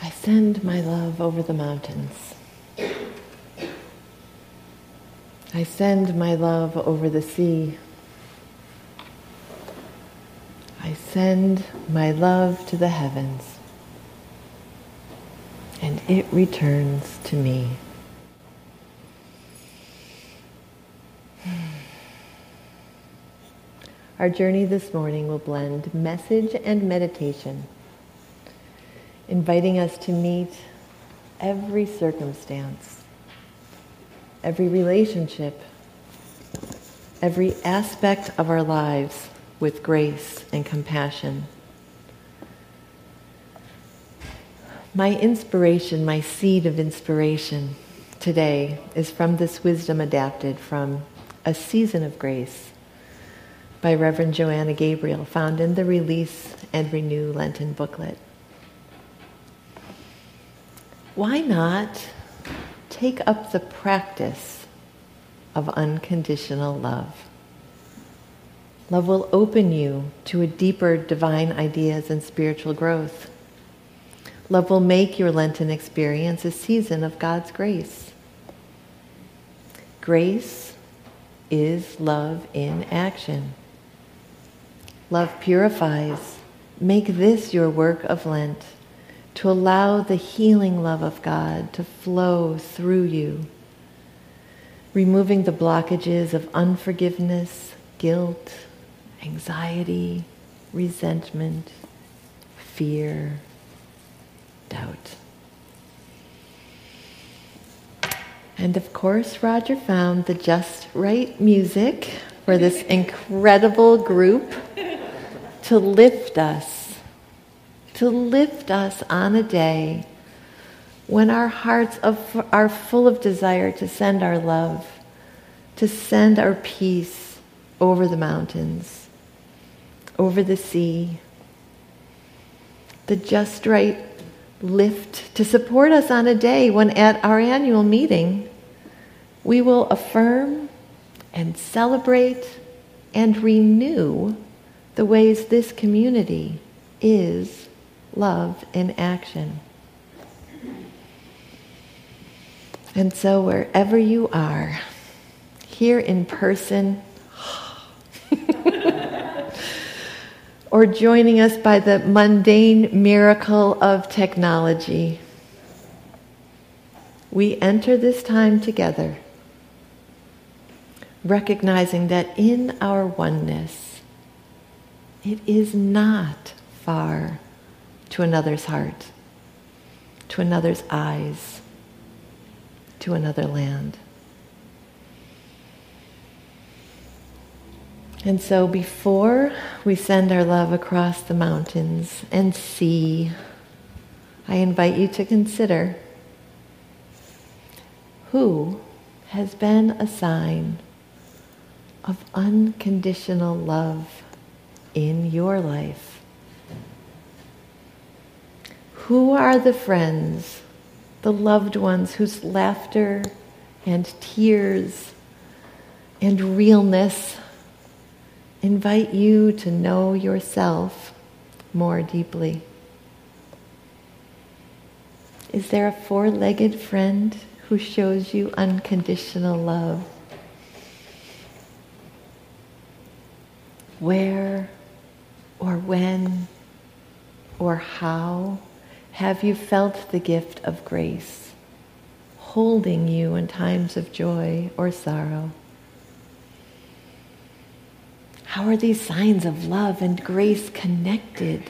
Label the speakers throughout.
Speaker 1: I send my love over the mountains. I send my love over the sea. I send my love to the heavens, and it returns to me. Our journey this morning will blend message and meditation, inviting us to meet every circumstance, every relationship, every aspect of our lives with grace and compassion. My inspiration, my seed of inspiration today is from this wisdom adapted from A Season of Grace by Reverend Joanna Gabriel, found in the Release and Renew Lenten booklet. Why not take up the practice of unconditional love? Love will open you to a deeper divine ideas and spiritual growth. Love will make your Lenten experience a season of God's grace. Grace is love in action. Love purifies. Make this your work of Lent, to allow the healing love of God to flow through you, removing the blockages of unforgiveness, guilt, anxiety, resentment, fear, doubt. And of course, Roger found the just right music for this incredible group to lift us on a day when our hearts are full of desire to send our love, to send our peace over the mountains, over the sea. The just right lift to support us on a day when at our annual meeting we will affirm and celebrate and renew the ways this community is love in action. And so wherever you are, here in person, or joining us by the mundane miracle of technology, we enter this time together, recognizing that in our oneness, it is not far to another's heart, to another's eyes, to another land. And so before we send our love across the mountains and sea, I invite you to consider who has been a sign of unconditional love in your life. Who are the friends, the loved ones whose laughter and tears and realness invite you to know yourself more deeply? Is there a four-legged friend who shows you unconditional love? Where or when or how have you felt the gift of grace holding you in times of joy or sorrow? How are these signs of love and grace connected?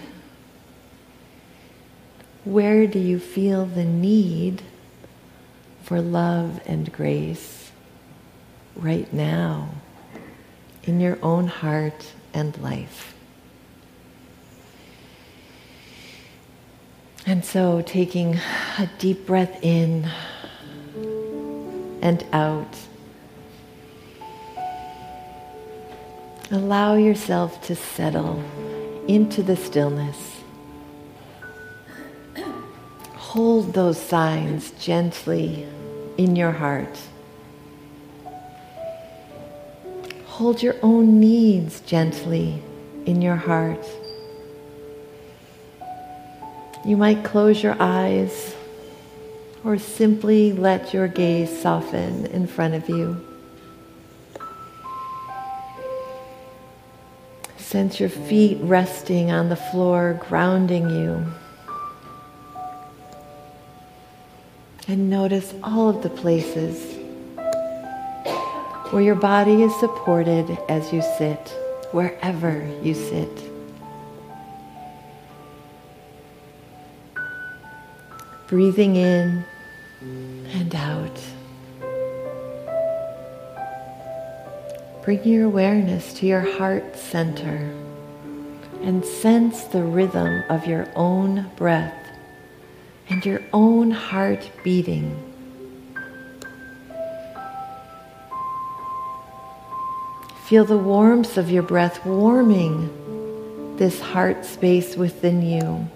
Speaker 1: Where do you feel the need for love and grace right now in your own heart and life? And so taking a deep breath in and out, allow yourself to settle into the stillness. Hold those signs gently in your heart. Hold your own needs gently in your heart. You might close your eyes or simply let your gaze soften in front of you. Sense your feet resting on the floor, grounding you. And notice all of the places where your body is supported as you sit, wherever you sit. Breathing in and out. Bring your awareness to your heart center and sense the rhythm of your own breath and your own heart beating. Feel the warmth of your breath warming this heart space within you.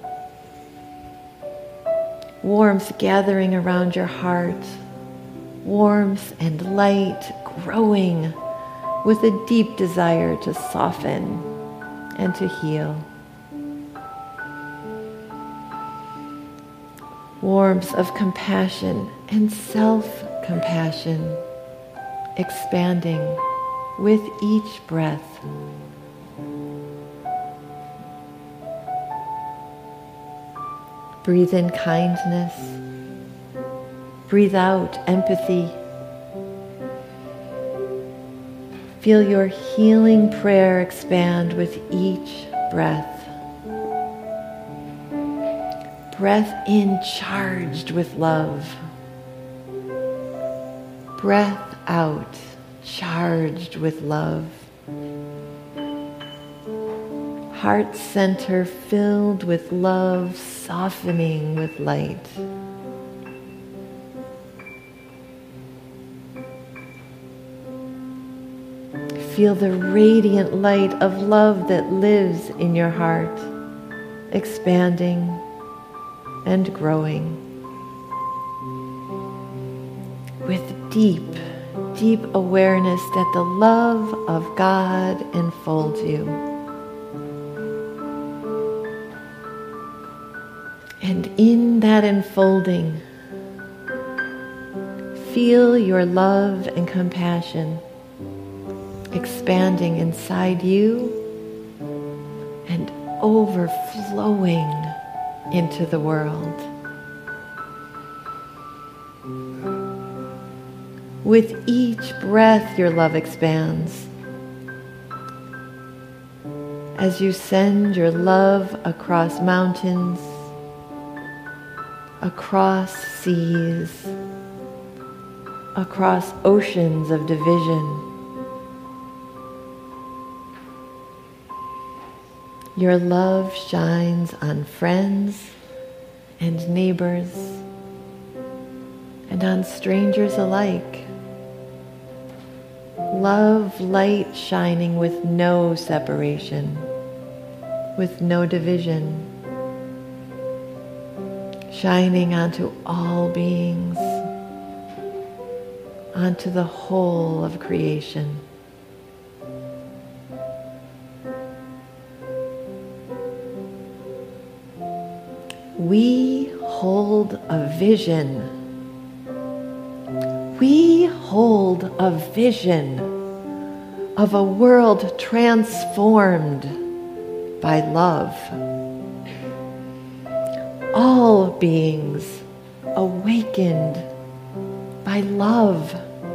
Speaker 1: Warmth gathering around your heart, warmth and light growing with a deep desire to soften and to heal. Warmth of compassion and self-compassion expanding with each breath. Breathe in kindness. Breathe out empathy. Feel your healing prayer expand with each breath. Breath in charged with love. Breath out charged with love. Heart center filled with love, softening with light. Feel the radiant light of love that lives in your heart, expanding and growing. With deep, deep awareness that the love of God enfolds you. And in that enfolding, feel your love and compassion expanding inside you and overflowing into the world. With each breath, your love expands. As you send your love across mountains, across seas, across oceans of division, your love shines on friends and neighbors and on strangers alike. Love light shining with no separation, with no division, shining onto all beings, onto the whole of creation. We hold a vision. We hold a vision of a world transformed by love. All beings awakened by love.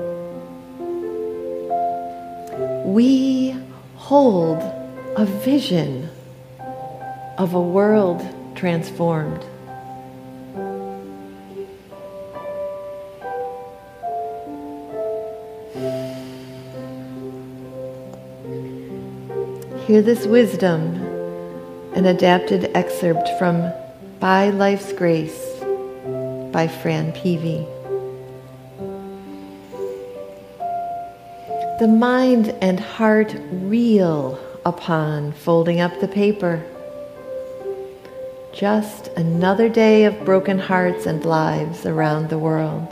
Speaker 1: We hold a vision of a world transformed. Hear this wisdom, an adapted excerpt from By Life's Grace by Fran Peavy. The mind and heart reel upon folding up the paper. Just another day of broken hearts and lives around the world.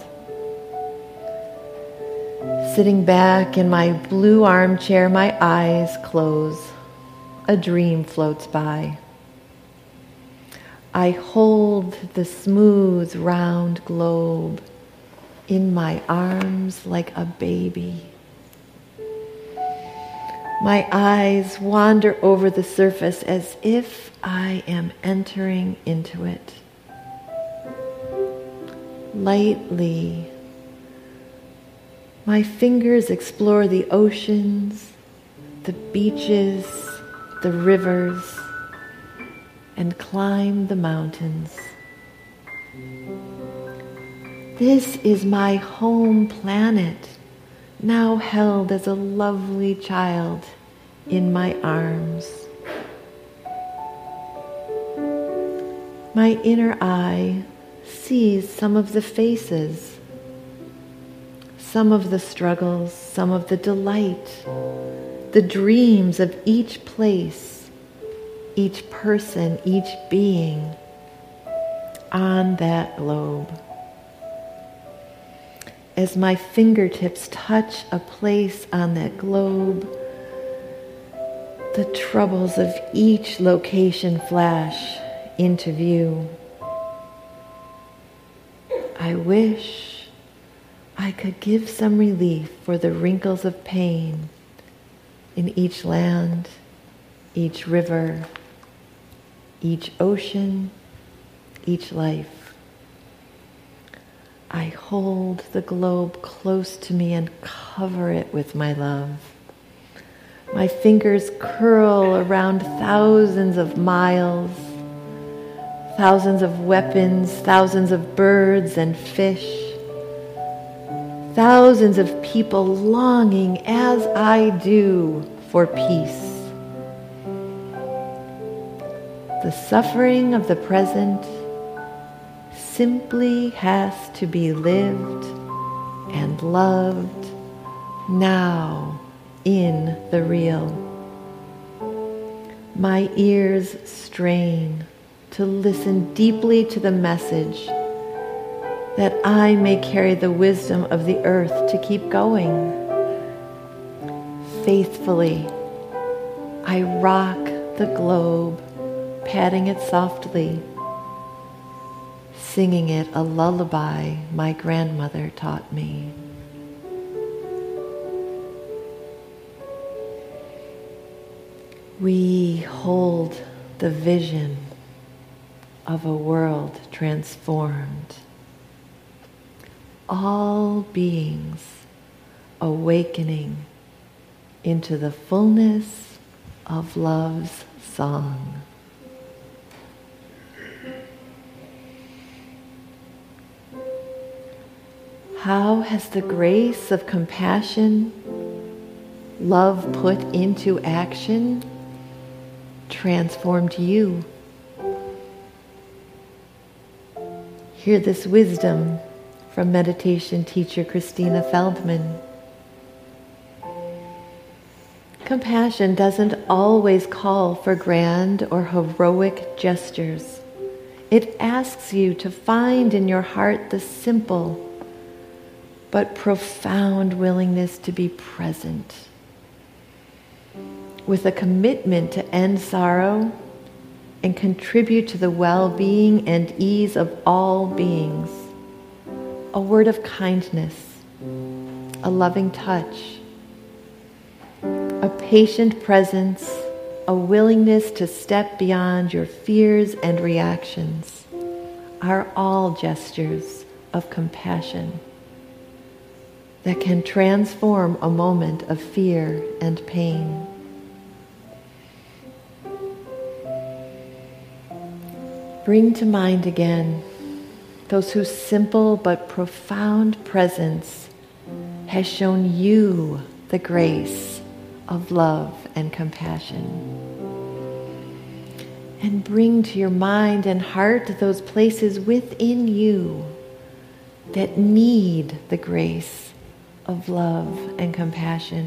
Speaker 1: Sitting back in my blue armchair, my eyes close. A dream floats by. I hold the smooth, round globe in my arms like a baby. My eyes wander over the surface as if I am entering into it. Lightly, my fingers explore the oceans, the beaches, the rivers, and climb the mountains. This is my home planet, now held as a lovely child in my arms. My inner eye sees some of the faces, some of the struggles, some of the delight, the dreams of each place, each person, each being on that globe. As my fingertips touch a place on that globe, the troubles of each location flash into view. I wish I could give some relief for the wrinkles of pain in each land, each river, each ocean, each life. I hold the globe close to me and cover it with my love. My fingers curl around thousands of miles, thousands of weapons, thousands of birds and fish, thousands of people longing as I do for peace. The suffering of the present simply has to be lived and loved now in the real. My ears strain to listen deeply to the message that I may carry the wisdom of the earth to keep going. Faithfully, I rock the globe, patting it softly, singing it a lullaby my grandmother taught me. We hold the vision of a world transformed. All beings awakening into the fullness of love's song. How has the grace of compassion, love put into action, transformed you? Hear this wisdom from meditation teacher Christina Feldman. Compassion doesn't always call for grand or heroic gestures. It asks you to find in your heart the simple but profound willingness to be present, with a commitment to end sorrow and contribute to the well-being and ease of all beings. A word of kindness, a loving touch, a patient presence, a willingness to step beyond your fears and reactions are all gestures of compassion that can transform a moment of fear and pain. Bring to mind again those whose simple but profound presence has shown you the grace of love and compassion. And bring to your mind and heart those places within you that need the grace of love and compassion.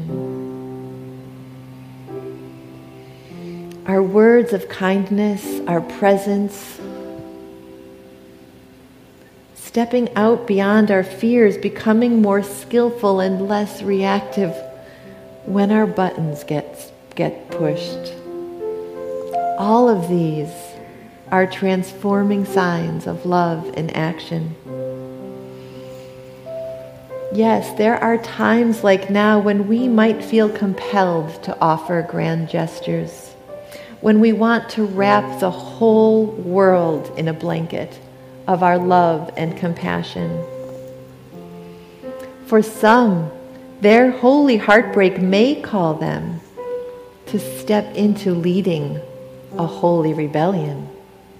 Speaker 1: Our words of kindness, our presence, stepping out beyond our fears, becoming more skillful and less reactive when our buttons get pushed. All of these are transforming signs of love in action. Yes, there are times like now when we might feel compelled to offer grand gestures, when we want to wrap the whole world in a blanket of our love and compassion. For some, their holy heartbreak may call them to step into leading a holy rebellion.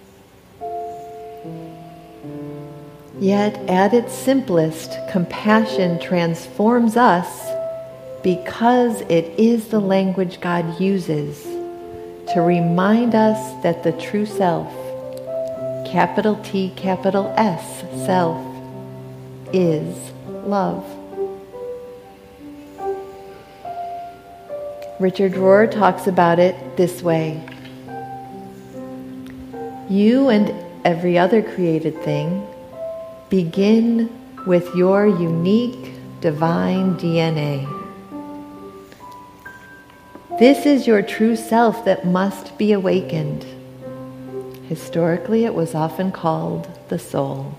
Speaker 1: Yet, at its simplest, compassion transforms us because it is the language God uses to remind us that the true self, capital T, capital S, self, is love. Richard Rohr talks about it this way. You and every other created thing begin with your unique divine DNA. This is your true self that must be awakened. Historically, it was often called the soul.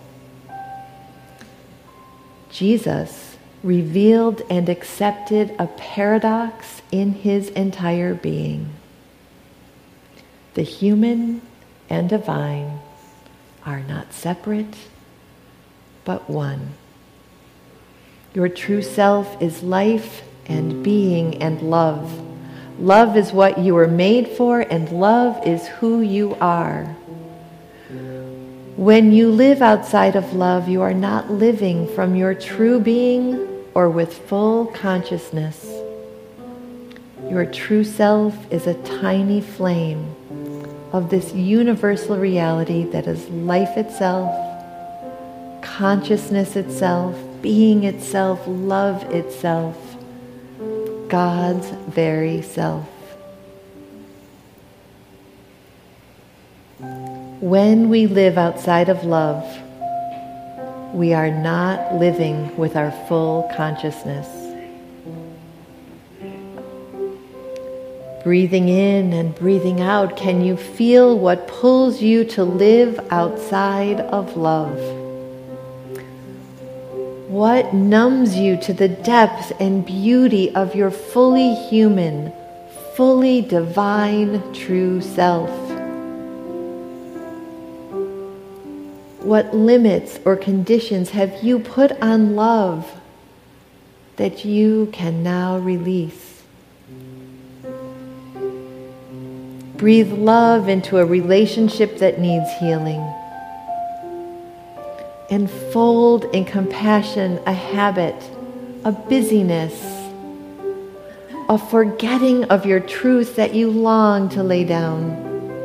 Speaker 1: Jesus revealed and accepted a paradox in his entire being. The human and divine are not separate, but one. Your true self is life and being and love. Love is what you were made for, and love is who you are. When you live outside of love, you are not living from your true being or with full consciousness. Your true self is a tiny flame of this universal reality that is life itself, consciousness itself, being itself, love itself, God's very self. When we live outside of love, we are not living with our full consciousness. Breathing in and breathing out, can you feel what pulls you to live outside of love? What numbs you to the depth and beauty of your fully human, fully divine true self? What limits or conditions have you put on love that you can now release? Breathe love into a relationship that needs healing. Enfold in compassion a habit, a busyness, a forgetting of your truth that you long to lay down.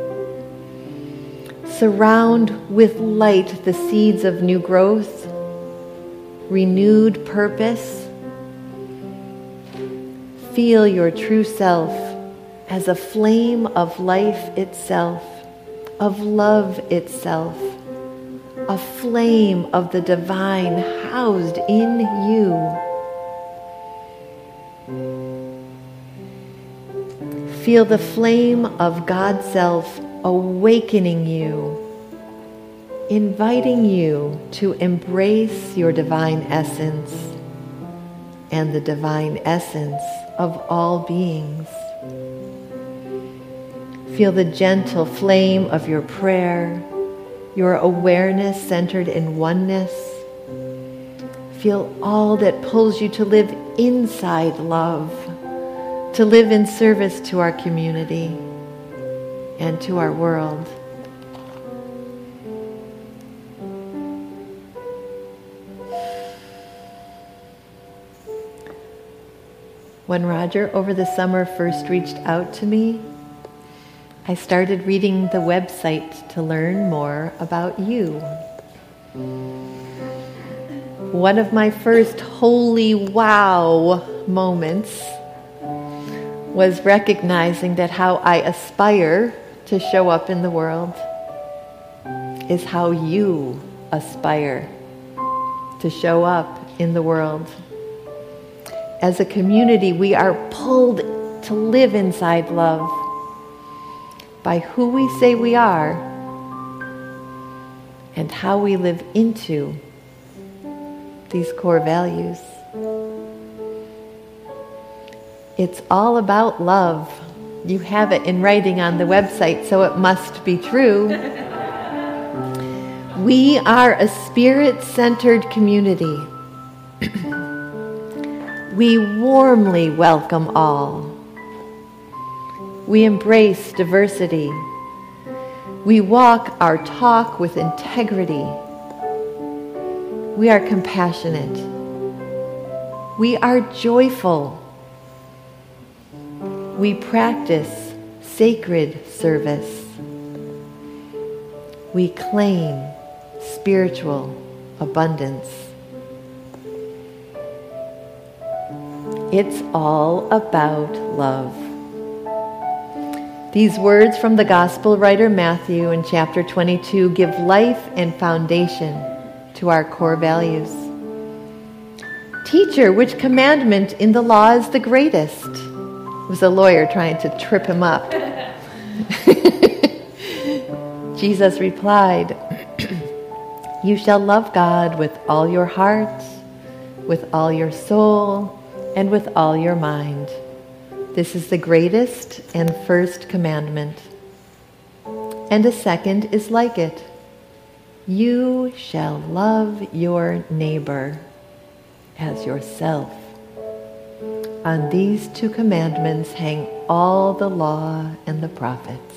Speaker 1: Surround with light the seeds of new growth, renewed purpose. Feel your true self as a flame of life itself, of love itself, a flame of the divine housed in you. Feel the flame of God's self awakening you, inviting you to embrace your divine essence and the divine essence of all beings. Feel the gentle flame of your prayer, your awareness centered in oneness. Feel all that pulls you to live inside love, to live in service to our community and to our world. When Roger over the summer first reached out to me, I started reading the website to learn more about you. One of my first holy wow moments was recognizing that how I aspire to show up in the world is how you aspire to show up in the world. As a community, we are pulled to live inside love by who we say we are and how we live into these core values. It's all about love. You have it in writing on the website, so it must be true. We are a spirit-centered community. We warmly welcome all. We embrace diversity. We walk our talk with integrity. We are compassionate. We are joyful. We practice sacred service. We claim spiritual abundance. It's all about love. These words from the Gospel writer Matthew in chapter 22 give life and foundation to our core values. Teacher, which commandment in the law is the greatest? It was a lawyer trying to trip him up. Jesus replied, You shall love God with all your heart, with all your soul, and with all your mind. This is the greatest and first commandment. And a second is like it. You shall love your neighbor as yourself. On these two commandments hang all the law and the prophets.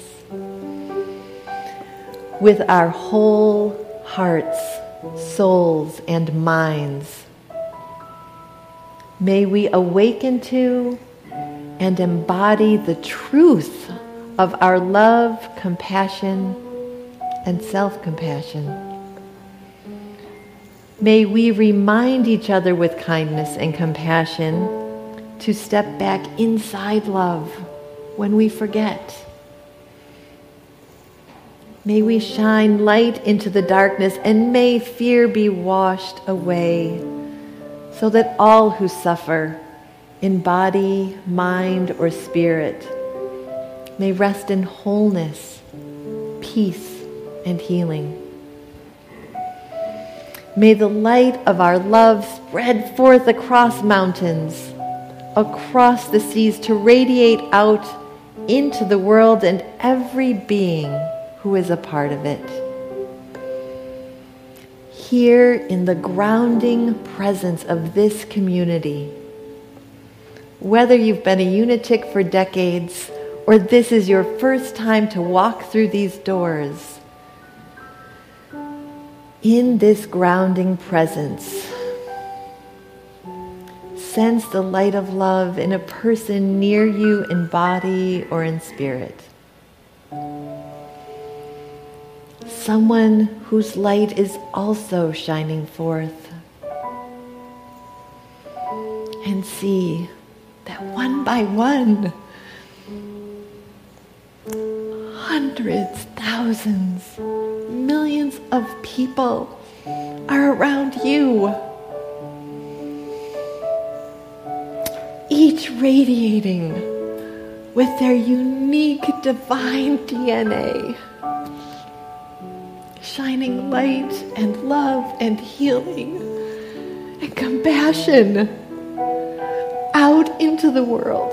Speaker 1: With our whole hearts, souls, and minds, may we awaken to and embody the truth of our love, compassion, and self-compassion. May we remind each other with kindness and compassion to step back inside love when we forget. May we shine light into the darkness, and may fear be washed away, so that all who suffer in body, mind, or spirit may rest in wholeness, peace, and healing. May the light of our love spread forth across mountains, across the seas, to radiate out into the world and every being who is a part of it. Here in the grounding presence of this community, whether you've been a unitic for decades or this is your first time to walk through these doors, in this grounding presence, sense the light of love in a person near you in body or in spirit. Someone whose light is also shining forth. And see that one by one, hundreds, thousands, millions of people are around you, each radiating with their unique divine DNA, shining light and love and healing and compassion out into the world.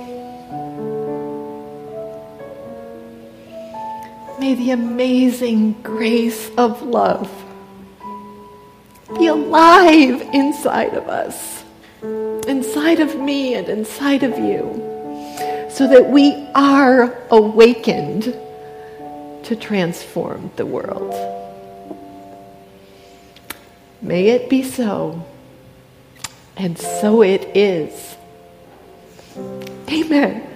Speaker 1: May the amazing grace of love be alive inside of us, inside of me and inside of you, so that we are awakened to transform the world. May it be so, and so it is. Amen.